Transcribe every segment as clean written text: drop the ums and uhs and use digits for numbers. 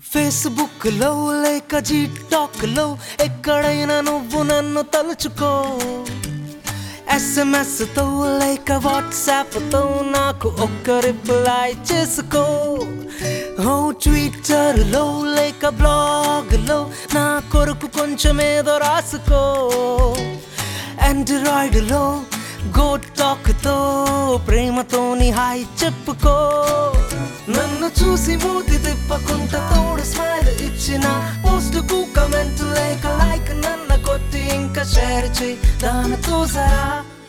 Facebook లో లేక జిటాక్ లో ఎక్కడైనా నువ్వు నన్ను తలుచుకో. SMS తో లేక వాట్సాప్ తో నాకు ఒక్క రిప్లై చేసుకో. ట్విట్టర్ లో లేక బ్లాగ్ లో నా కొరకు కొంచెం ఏదో రాసుకో. ఆండ్రాయిడ్ లో గో టాక్ తో ప్రేమతోని హాయ్ చెప్పుకో. నన్ను చూసి మూతి తిప్పకుంట తోడు స్మైల్ ఇచ్చిన పోస్ట్ కు కమెంట్ లేక లైక్ నన్ను కొట్టి ఇంకా షేర్ చేయి దానితో సరా.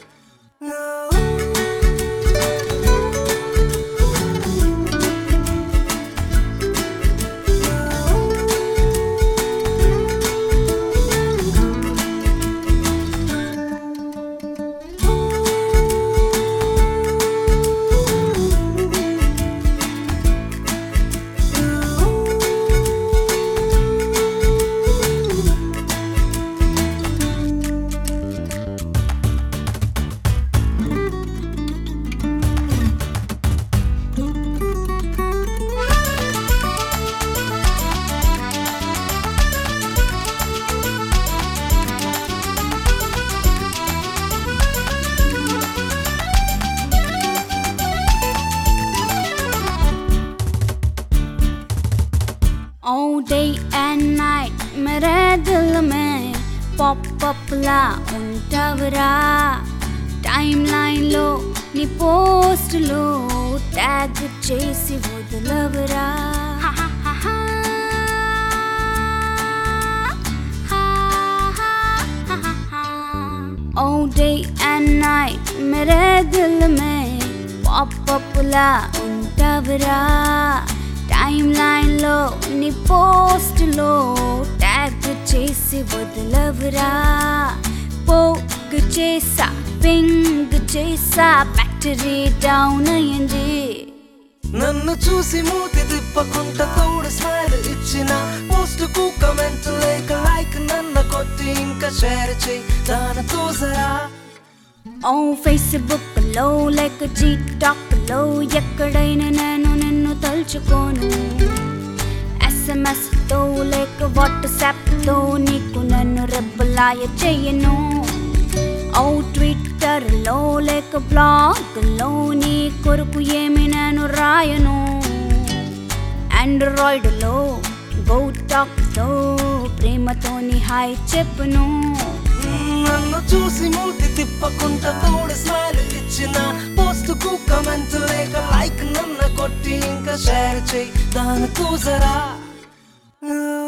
All day and night मेरे दिल में पॉप अप ला उंटवरा. टाइमलाइन लो नी पोस्ट लो टैग చేసి వదలవరా. All day and night मेरे दिल में पॉप अप ला उंटवरा. टाइमलाइन లో నీ పోస్ట్ లో ట్యాగ్ చేసి వదలవరా. పోక్ చేసా పింగ్ చేసా బ్యాటరీ డౌన్ అయ్యింది. నన్ను చూసి మూతి తిప్పకుంట తోడు స్మైల్ ఇచ్చిన పోస్ట్ కు కమెంట్ లేక లైక్ నన్ను కొట్టి ఇంకా షేర్ చేయి దానితో సరా. ఫేస్బుక్ లో లేక జిటాక్ లో ఎక్కడైనా నేను నిన్ను తలుచుకోను. SMS తో లేక వాట్సాప్ తో నీకు నన్ను రిప్లై చెయ్యను. ట్విట్టర్ లో లేక బ్లాగ్ లో నీ కొరకు ఏమి నేను రాయను. ఆండ్రాయిడ్ లో గో టాక్ తో ప్రేమతోని హాయ్ చెప్పును. నన్ను చూసి మూతి తిప్పకుంట తోడు స్మైల్ ఇచ్చిన పోస్ట్ కు కమెంట్ లేక లైక్ నన్ను కొట్టి ఇంకా షేర్ చేయి దానితో సరా.